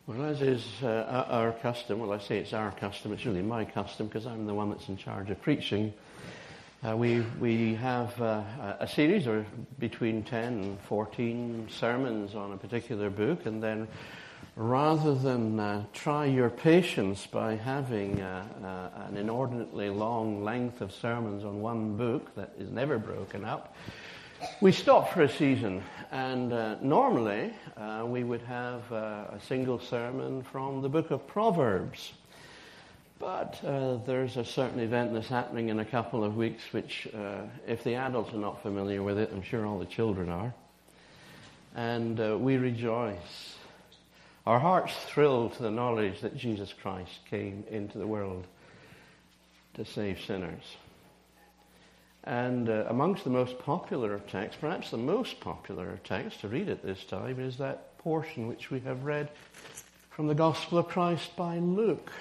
Well, as is our custom, well, I say it's our custom, it's really my custom because I'm the one that's in charge of preaching. We have a series of between 10 and 14 sermons on a particular book, and then rather than try your patience by having an inordinately long length of sermons on one book that is never broken up, we stop for a season, and normally we would have a single sermon from the book of Proverbs. But there's a certain event that's happening in a couple of weeks which, if the adults are not familiar with it, I'm sure all the children are. And we rejoice. Our hearts thrill to the knowledge that Jesus Christ came into the world to save sinners. And amongst the most popular of texts, perhaps the most popular text to read at this time, is that portion which we have read from the Gospel of Christ by Luke.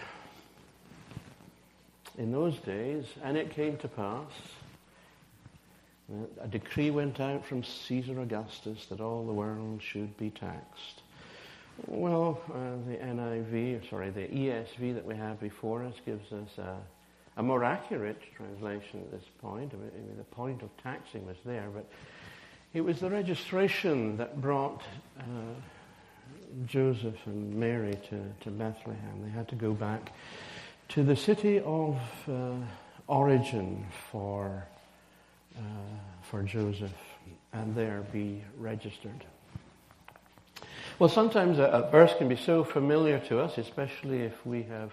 In those days, and it came to pass, a decree went out from Caesar Augustus that all the world should be taxed. Well, the ESV that we have before us gives us a more accurate translation at this point. I mean, the point of taxing was there, but it was the registration that brought Joseph and Mary to Bethlehem. They had to go back to the city of origin for Joseph and there be registered. Well, sometimes a verse can be so familiar to us, especially if we have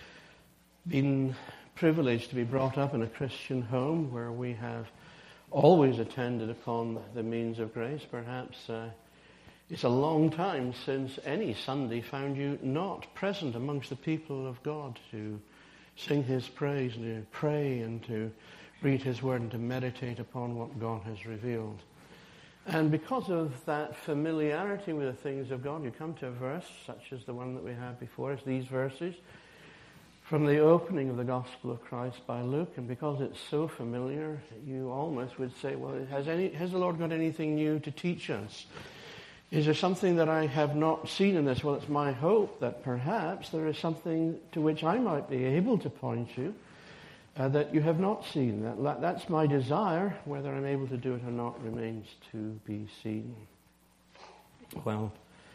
been privileged to be brought up in a Christian home where we have always attended upon the means of grace. Perhaps it's a long time since any Sunday found you not present amongst the people of God to sing His praise and to pray and to read His Word and to meditate upon what God has revealed. And because of that familiarity with the things of God, you come to a verse such as the one that we have before us, these verses, from the opening of the Gospel of Christ by Luke, and because it's so familiar, you almost would say, well, has the Lord got anything new to teach us? Is there something that I have not seen in this? Well, it's my hope that perhaps there is something to which I might be able to point you that you have not seen. That's my desire. Whether I'm able to do it or not remains to be seen. Well,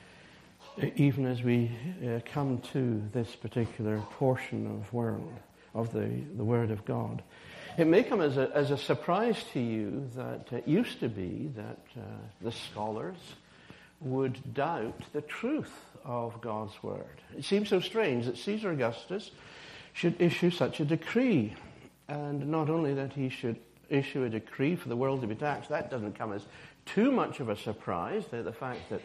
even as we come to this particular portion of the Word of God, it may come as a surprise to you that it used to be that the scholars would doubt the truth of God's Word. It seems so strange that Caesar Augustus should issue such a decree. And not only that he should issue a decree for the world to be taxed, that doesn't come as too much of a surprise. The fact that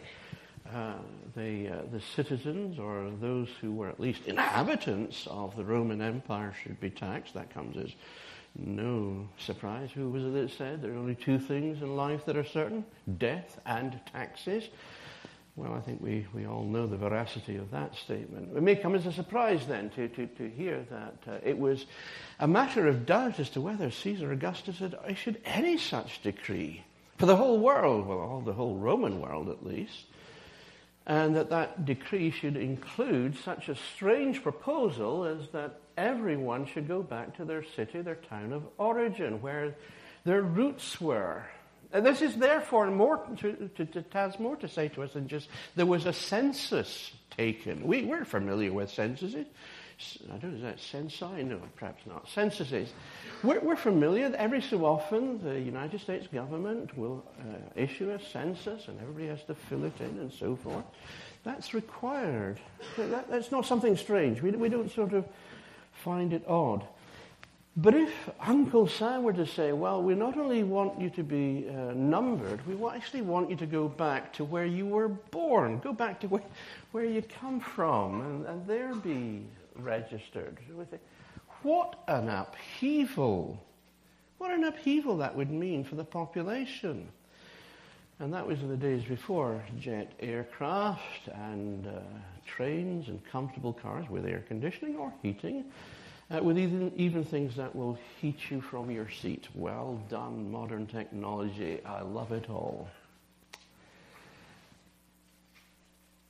the citizens or those who were at least inhabitants of the Roman Empire should be taxed, that comes as no surprise. Who was it that said there are only two things in life that are certain? Death and taxes. Well, I think we all know the veracity of that statement. It may come as a surprise then to hear that it was a matter of doubt as to whether Caesar Augustus had issued any such decree for the whole world, well, the whole Roman world at least, and that decree should include such a strange proposal as that everyone should go back to their city, their town of origin, where their roots were. And this is therefore has more to say to us than just there was a census taken. We're familiar with censuses. I don't know, is that censi? No, perhaps not. Censuses. We're familiar that every so often the United States government will issue a census and everybody has to fill it in and so forth. That's required. That's not something strange. We don't sort of find it odd. But if Uncle Sam were to say, well, we not only want you to be numbered, we actually want you to go back to where you were born, go back to where you come from, and there be registered. What an upheaval. What an upheaval that would mean for the population. And that was in the days before jet aircraft and trains and comfortable cars with air conditioning or heating. With even things that will heat you from your seat. Well done, modern technology. I love it all.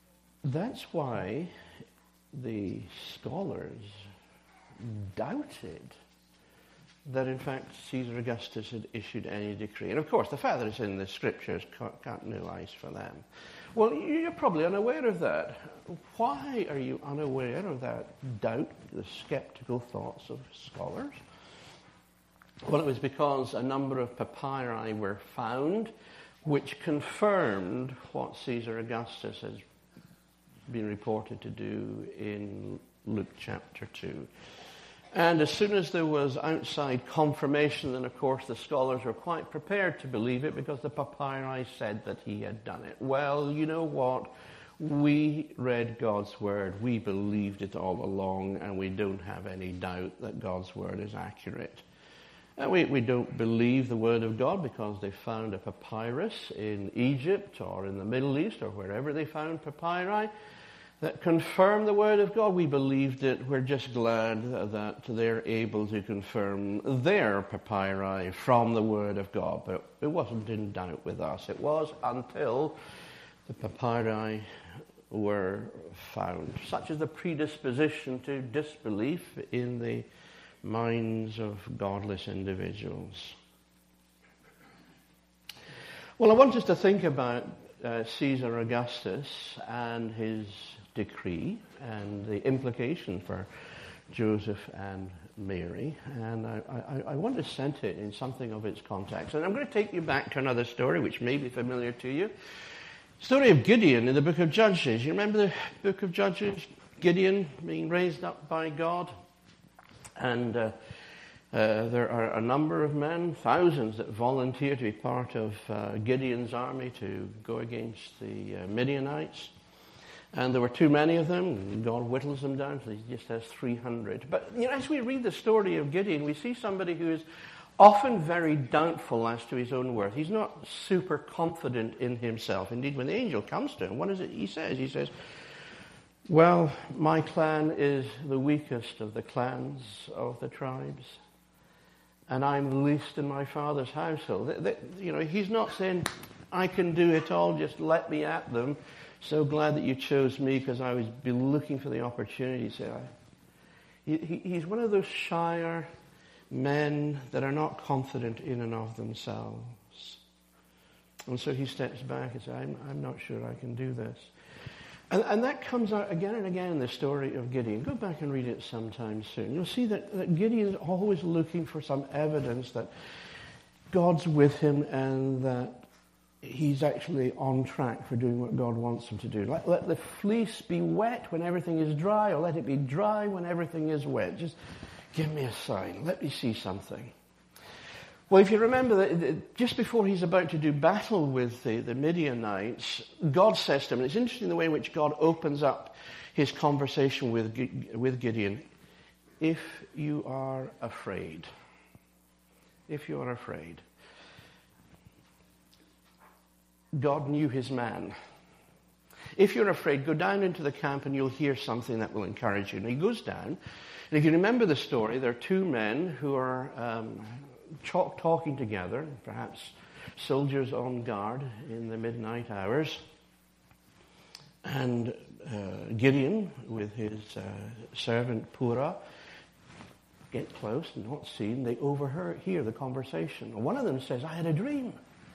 That's why the scholars doubted that in fact Caesar Augustus had issued any decree. And of course the fact that it's in the scriptures can't no eyes for them. Well, you're probably unaware of that. Why are you unaware of that doubt, the skeptical thoughts of scholars? Well, it was because a number of papyri were found which confirmed what Caesar Augustus has been reported to do in Luke chapter 2. And as soon as there was outside confirmation, then of course the scholars were quite prepared to believe it because the papyri said that he had done it. Well, you know what? We read God's word, we believed it all along, and we don't have any doubt that God's word is accurate. We don't believe the word of God because they found a papyrus in Egypt or in the Middle East or wherever they found papyri that confirm the word of God. We believed it. We're just glad that they're able to confirm their papyri from the word of God. But it wasn't in doubt with us. It was until the papyri were found. Such is the predisposition to disbelief in the minds of godless individuals. Well, I want us to think about Caesar Augustus and his decree and the implication for Joseph and Mary. And I want to center it in something of its context. And I'm going to take you back to another story which may be familiar to you. Story of Gideon in the book of Judges. You remember the book of Judges? Gideon being raised up by God. And there are a number of men, thousands, that volunteer to be part of Gideon's army to go against the Midianites. And there were too many of them. God whittles them down so he just has 300. But as we read the story of Gideon, we see somebody who is often very doubtful as to his own worth. He's not super confident in himself. Indeed, when the angel comes to him, what is it he says? He says, well, my clan is the weakest of the clans of the tribes, and I'm the least in my father's household. He's not saying, I can do it all, just let me at them. So glad that you chose me because I was looking for the opportunity. He's one of those shyer men that are not confident in and of themselves. And so he steps back and says, I'm not sure I can do this. And that comes out again and again in the story of Gideon. Go back and read it sometime soon. You'll see that Gideon is always looking for some evidence that God's with him and that he's actually on track for doing what God wants him to do. Let the fleece be wet when everything is dry, or let it be dry when everything is wet. Just give me a sign. Let me see something. Well, if you remember that just before he's about to do battle with the Midianites, God says to him, and it's interesting the way in which God opens up his conversation with Gideon, if you are afraid. If you are afraid. God knew his man. If you're afraid, go down into the camp and you'll hear something that will encourage you. And he goes down, and if you remember the story, there are two men who are talking together, perhaps soldiers on guard in the midnight hours. And Gideon, with his servant Purah, get close and not seen. They overhear the conversation. And one of them says, I had a dream.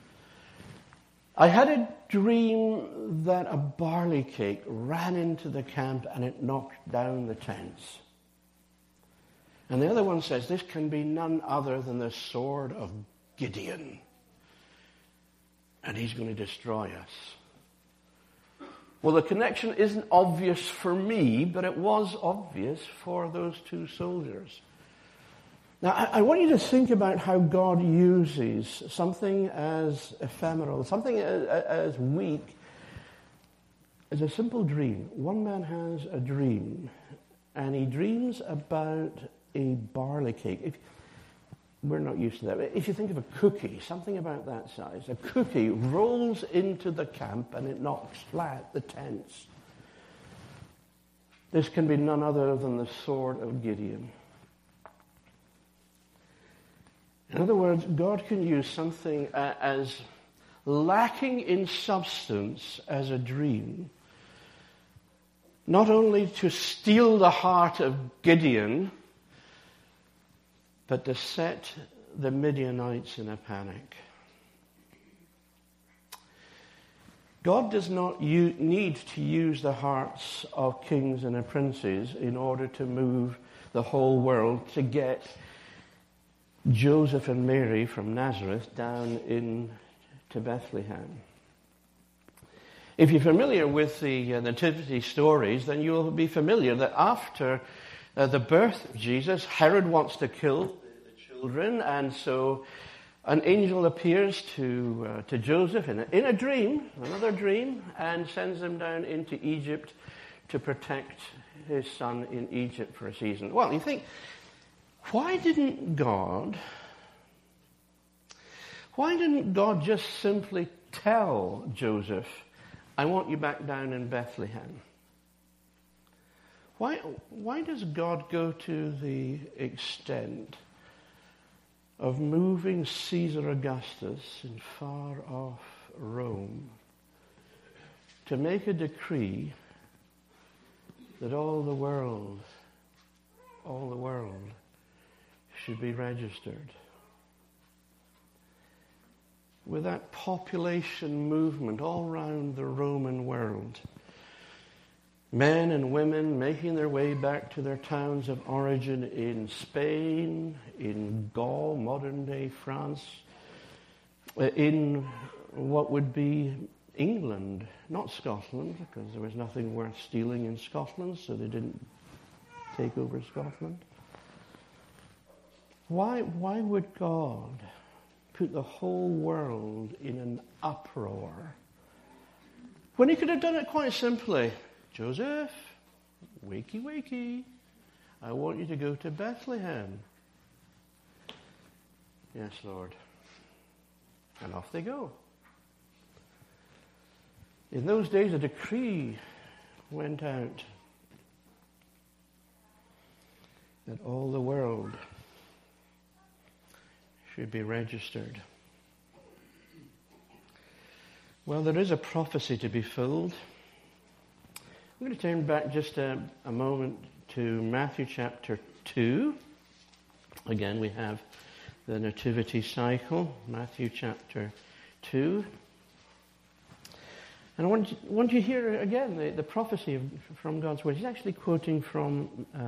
I had a dream that a barley cake ran into the camp and it knocked down the tents. And the other one says, this can be none other than the sword of Gideon. And he's going to destroy us. Well, the connection isn't obvious for me, but it was obvious for those two soldiers. Now, I want you to think about how God uses something as ephemeral, something as weak as a simple dream. One man has a dream, and he dreams about a barley cake. We're not used to that. If you think of a cookie, something about that size, a cookie rolls into the camp and it knocks flat the tents. This can be none other than the sword of Gideon. In other words, God can use something as lacking in substance as a dream not only to steal the heart of Gideon, but to set the Midianites in a panic. God does not need to use the hearts of kings and princes in order to move the whole world to get Joseph and Mary from Nazareth down into Bethlehem. If you're familiar with the nativity stories, then you'll be familiar that after the birth of Jesus, Herod wants to kill the children, and so an angel appears to Joseph in a dream, another dream, and sends him down into Egypt to protect his son in Egypt for a season. Well, you think, why didn't God just simply tell Joseph, I want you back down in Bethlehem? Why does God go to the extent of moving Caesar Augustus in far off Rome to make a decree that all the world should be registered? With that population movement all around the Roman world, men and women making their way back to their towns of origin in Spain, in Gaul, modern-day France, in what would be England, not Scotland, because there was nothing worth stealing in Scotland, so they didn't take over Scotland. Why would God put the whole world in an uproar when he could have done it quite simply? Joseph, wakey, wakey, I want you to go to Bethlehem. Yes, Lord. And off they go. In those days, a decree went out that all the world should be registered. Well, there is a prophecy to be fulfilled. I'm going to turn back just a moment to Matthew chapter 2. Again, we have the nativity cycle, Matthew chapter 2. And I want you to hear again the prophecy from God's word. He's actually quoting from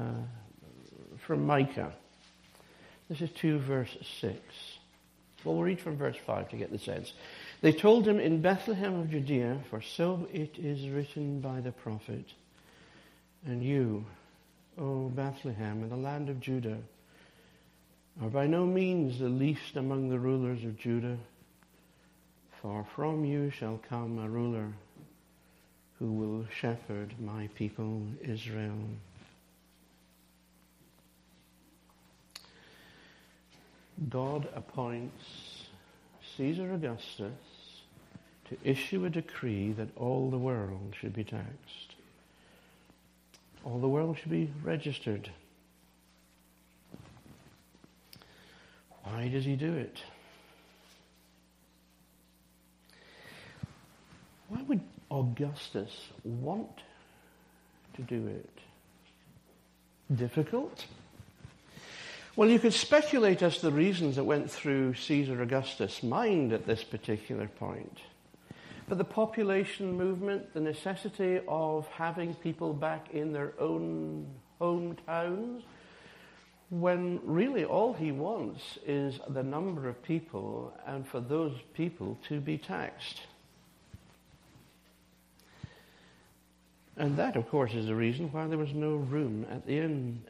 Micah. This is 2 verse 6. Well, we'll read from verse 5 to get the sense. They told him, in Bethlehem of Judea, for so it is written by the prophet, and you, O Bethlehem, in the land of Judah, are by no means the least among the rulers of Judah, for from you shall come a ruler who will shepherd my people Israel. God appoints Caesar Augustus to issue a decree that all the world should be taxed. All the world should be registered. Why does he do it? Why would Augustus want to do it? Difficult? Well, you could speculate as to the reasons that went through Caesar Augustus' mind at this particular point. But the population movement, the necessity of having people back in their own hometowns, when really all he wants is the number of people and for those people to be taxed. And that, of course, is the reason why there was no room at the inn.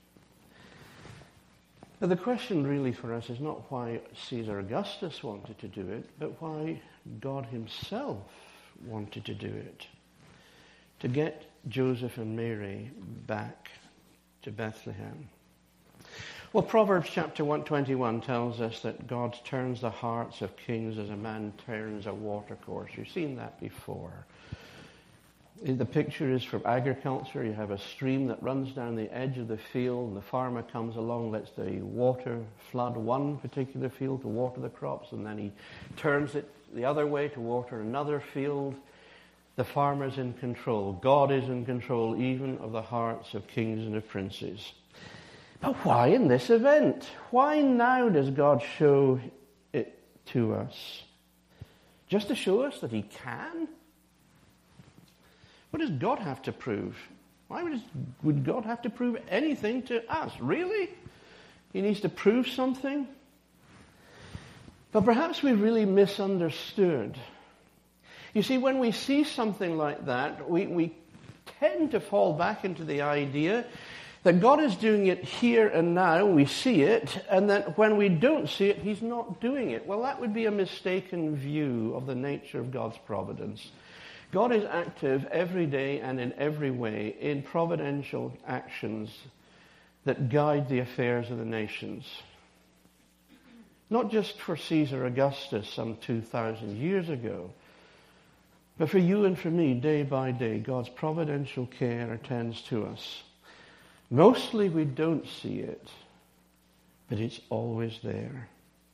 Now, the question really for us is not why Caesar Augustus wanted to do it, but why God himself wanted to do it. To get Joseph and Mary back to Bethlehem. Well, Proverbs chapter 121 tells us that God turns the hearts of kings as a man turns a watercourse. You've seen that before. The picture is from agriculture. You have a stream that runs down the edge of the field, and the farmer comes along, lets the water flood one particular field to water the crops, and then he turns it the other way to water another field. The farmer's in control. God is in control even of the hearts of kings and of princes. But why in this event? Why now does God show it to us? Just to show us that he can? What does God have to prove? Why would God have to prove anything to us? Really? He needs to prove something? But perhaps we really misunderstood. You see, when we see something like that, we tend to fall back into the idea that God is doing it here and now, we see it, and that when we don't see it, he's not doing it. Well, that would be a mistaken view of the nature of God's providence. God is active every day and in every way in providential actions that guide the affairs of the nations. Not just for Caesar Augustus some 2,000 years ago, but for you and for me, day by day, God's providential care attends to us. Mostly we don't see it, but it's always there.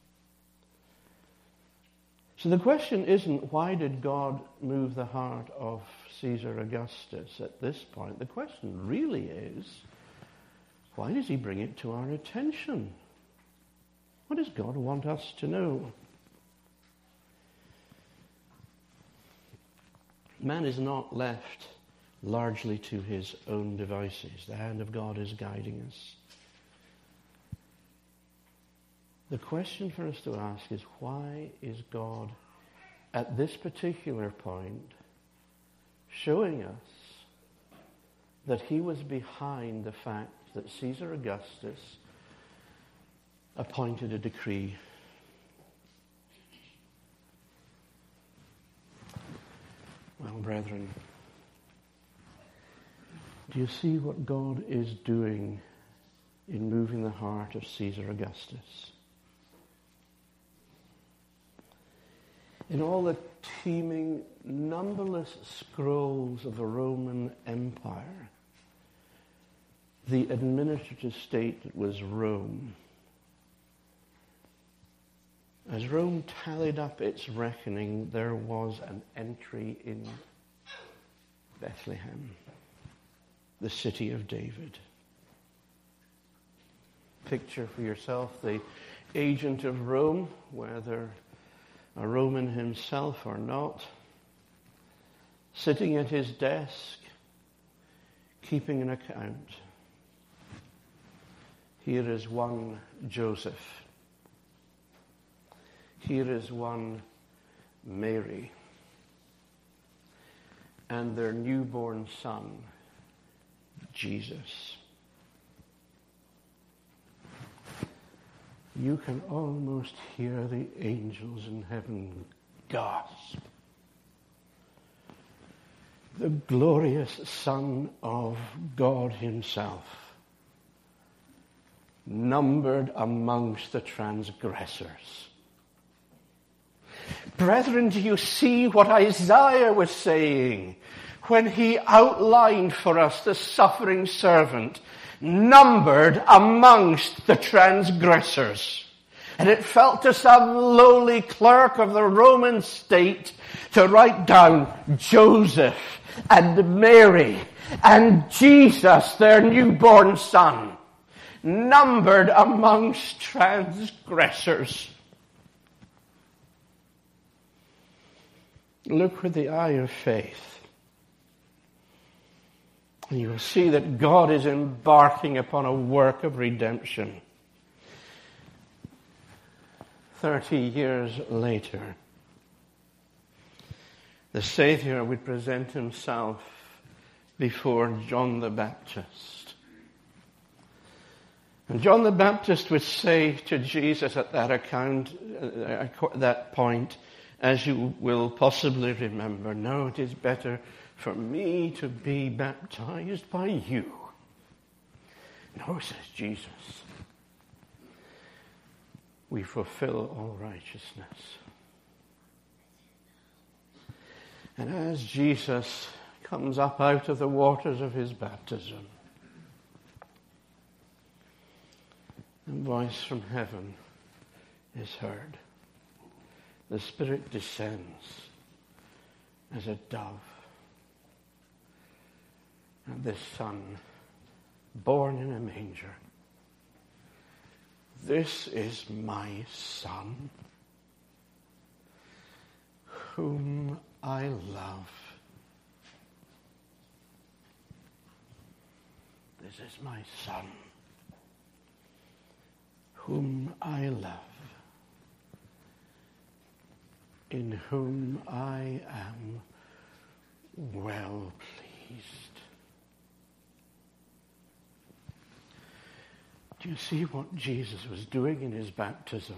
So the question isn't, why did God move the heart of Caesar Augustus at this point? The question really is, why does he bring it to our attention? What does God want us to know? Man is not left largely to his own devices. The hand of God is guiding us. The question for us to ask is, why is God at this particular point showing us that he was behind the fact that Caesar Augustus appointed a decree? Well, brethren, do you see what God is doing in moving the heart of Caesar Augustus? In all the teeming, numberless scrolls of the Roman Empire, the administrative state that was Rome, as Rome tallied up its reckoning, there was an entry in Bethlehem, the city of David. Picture for yourself the agent of Rome, whether a Roman himself or not, sitting at his desk, keeping an account. Here is one Joseph. Here is one Mary. And their newborn son, Jesus. You can almost hear the angels in heaven gasp. The glorious Son of God himself, numbered amongst the transgressors. Brethren, do you see what Isaiah was saying when he outlined for us the suffering servant, numbered amongst the transgressors? And it fell to some lowly clerk of the Roman state to write down Joseph and Mary and Jesus, their newborn son, numbered amongst transgressors. Look with the eye of faith, and you will see that God is embarking upon a work of redemption. 30 years later, the Savior would present himself before John the Baptist. And John the Baptist would say to Jesus at that point, as you will possibly remember, "No, it is better for me to be baptized by you." "No," says Jesus, "we fulfill all righteousness." And as Jesus comes up out of the waters of his baptism, a voice from heaven is heard. The Spirit descends as a dove, And this Son, born in a manger, this is my Son, whom I love. This is my Son, whom I love, in whom I am well pleased. Do you see what Jesus was doing in his baptism?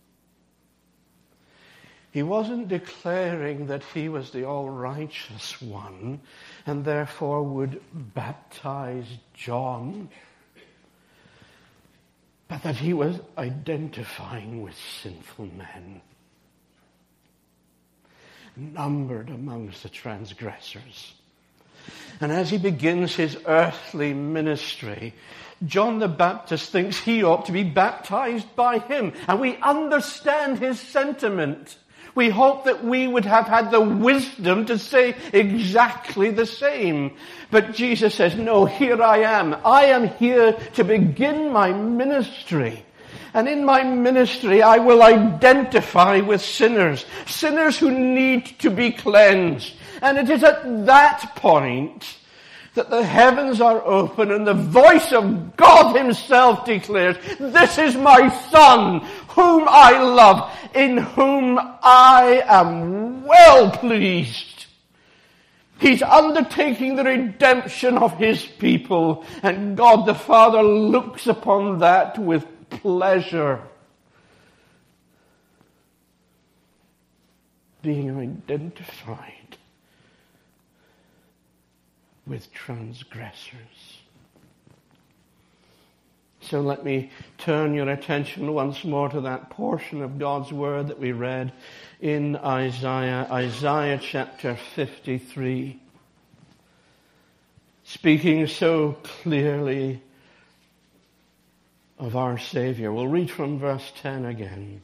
He wasn't declaring that he was the all-righteous one and therefore would baptize John, but that he was identifying with sinful men, numbered amongst the transgressors. And as he begins his earthly ministry, John the Baptist thinks he ought to be baptized by him. And we understand his sentiment. We hope that we would have had the wisdom to say exactly the same. But Jesus says, no, here I am. I am here to begin my ministry. And in my ministry, I will identify with sinners. Sinners who need to be cleansed. And it is at that point that the heavens are open and the voice of God himself declares, this is my Son, whom I love, in whom I am well pleased. He's undertaking the redemption of his people, and God the Father looks upon that with pleasure. Being identified with transgressors. So let me turn your attention once more to that portion of God's Word that we read in Isaiah chapter 53. Speaking so clearly of our Savior. We'll read from verse 10 again.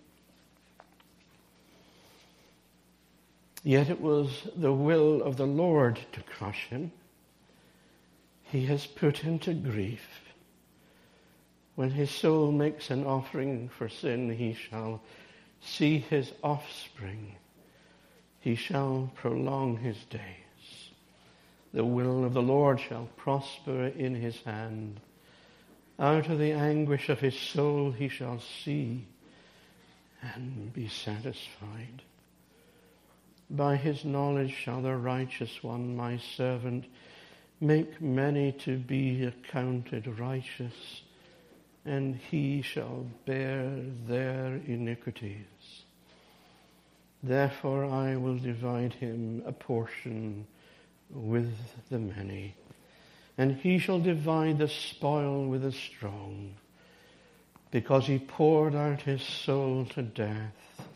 Yet it was the will of the Lord to crush him. He has put him to grief. When his soul makes an offering for sin, he shall see his offspring. He shall prolong his days. The will of the Lord shall prosper in his hand. Out of the anguish of his soul he shall see and be satisfied. By his knowledge shall the righteous one, my servant, make many to be accounted righteous, and he shall bear their iniquities. Therefore I will divide him a portion with the many, and he shall divide the spoil with the strong, because he poured out his soul to death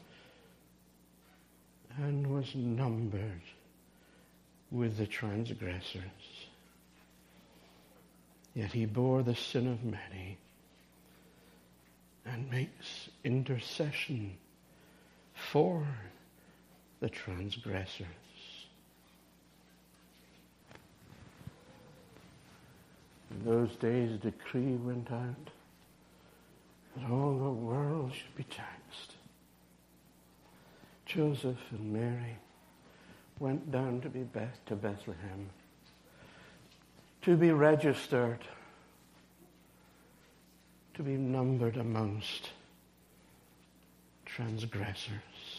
and was numbered with the transgressors. Yet he bore the sin of many and makes intercession for the transgressors. In those days a decree went out that all the world should be taxed. Joseph and Mary went down to Bethlehem to be registered, to be numbered amongst transgressors.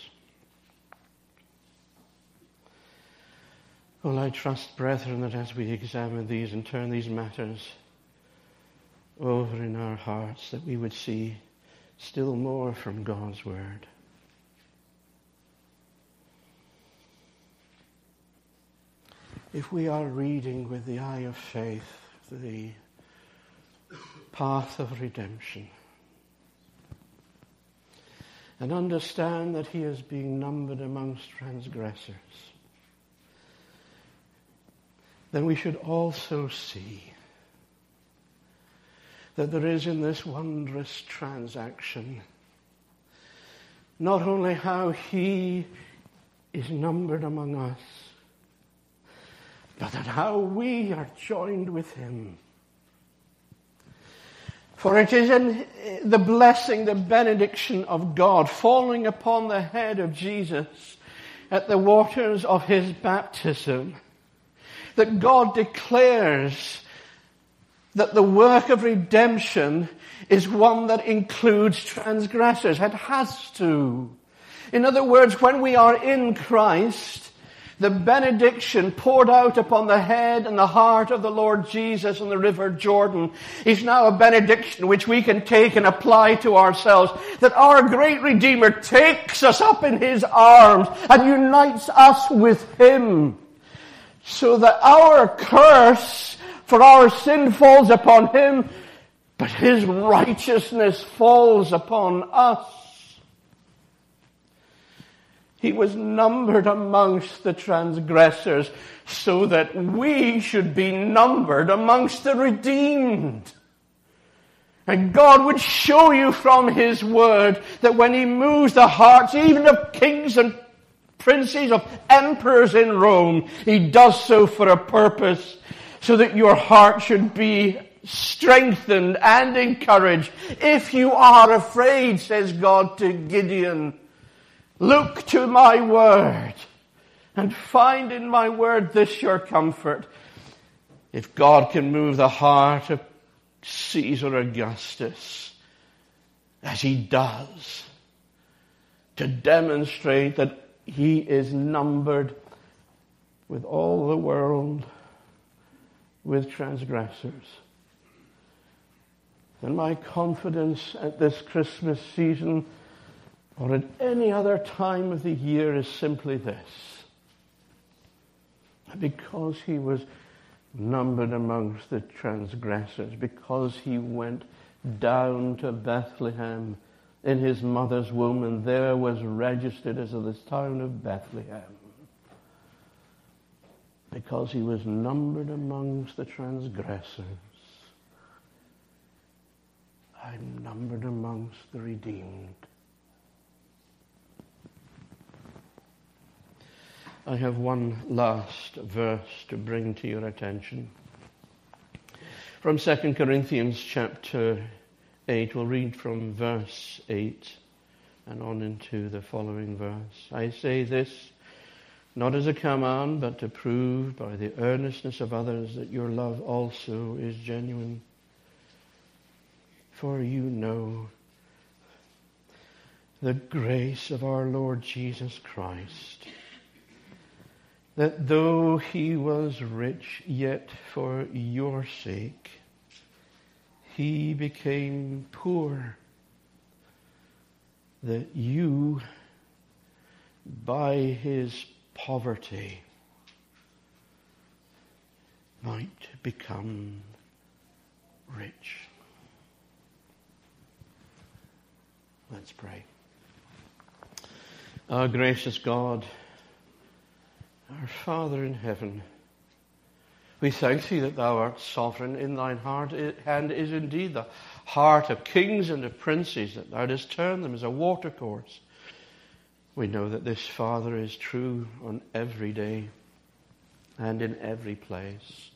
Well, I trust, brethren, that as we examine these and turn these matters over in our hearts, that we would see still more from God's Word. If we are reading with the eye of faith the path of redemption, and understand that he is being numbered amongst transgressors, then we should also see that there is in this wondrous transaction not only how he is numbered among us, but that how we are joined with him. For it is in the blessing, the benediction of God falling upon the head of Jesus at the waters of his baptism that God declares that the work of redemption is one that includes transgressors. It has to. In other words, when we are in Christ, the benediction poured out upon the head and the heart of the Lord Jesus in the river Jordan is now a benediction which we can take and apply to ourselves. That our great Redeemer takes us up in his arms and unites us with him. So that our curse for our sin falls upon him, but his righteousness falls upon us. He was numbered amongst the transgressors so that we should be numbered amongst the redeemed. And God would show you from his word that when he moves the hearts even of kings and princes, of emperors in Rome, he does so for a purpose, so that your heart should be strengthened and encouraged. If you are afraid, says God to Gideon, look to my word and find in my word this your comfort. If God can move the heart of Caesar Augustus, as he does, to demonstrate that he is numbered with all the world, with transgressors, then my confidence at this Christmas season or at any other time of the year is simply this. Because he was numbered amongst the transgressors, because he went down to Bethlehem in his mother's womb and there was registered as of this town of Bethlehem, because he was numbered amongst the transgressors, I'm numbered amongst the redeemed. I have one last verse to bring to your attention. From 2 Corinthians chapter 8, we'll read from verse 8 and on into the following verse. I say this, not as a command, but to prove by the earnestness of others that your love also is genuine. For you know the grace of our Lord Jesus Christ, that though he was rich, yet for your sake he became poor, that you by his poverty might become rich. Let's pray. Our gracious God, our Father in heaven, we thank thee that thou art sovereign. In thine hand is indeed the heart of kings and of princes, that thou dost turn them as a watercourse. We know that this, Father, is true on every day and in every place.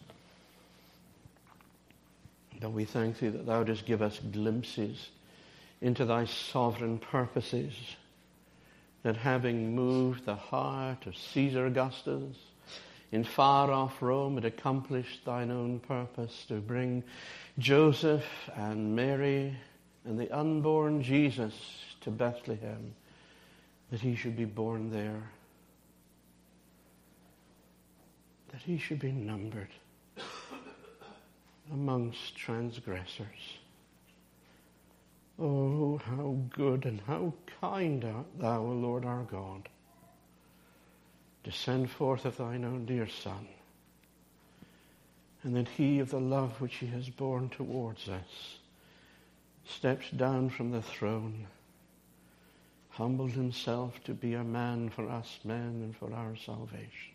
But we thank thee that thou dost give us glimpses into thy sovereign purposes, that having moved the heart of Caesar Augustus in far-off Rome, it accomplished thine own purpose to bring Joseph and Mary and the unborn Jesus to Bethlehem, that he should be born there, that he should be numbered amongst transgressors. Oh, how good and how kind art thou, O Lord our God, to send forth of thine own dear Son, and that he, of the love which he has borne towards us, steps down from the throne, humbled himself to be a man for us men and for our salvation.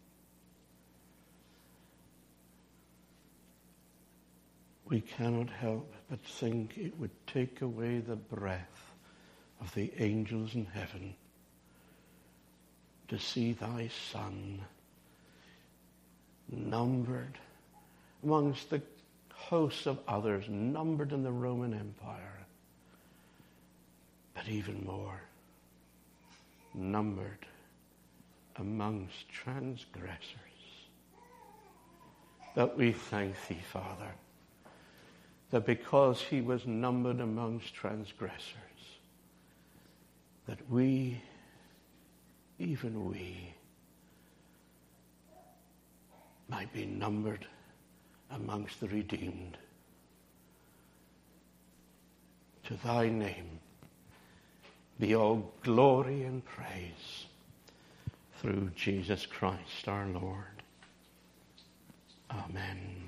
We cannot help but think it would take away the breath of the angels in heaven to see thy Son numbered amongst the hosts of others, numbered in the Roman Empire, but even more, numbered amongst transgressors. But we thank thee, Father, that because he was numbered amongst transgressors, that we, even we, might be numbered amongst the redeemed. To thy name be all glory and praise through Jesus Christ our Lord. Amen.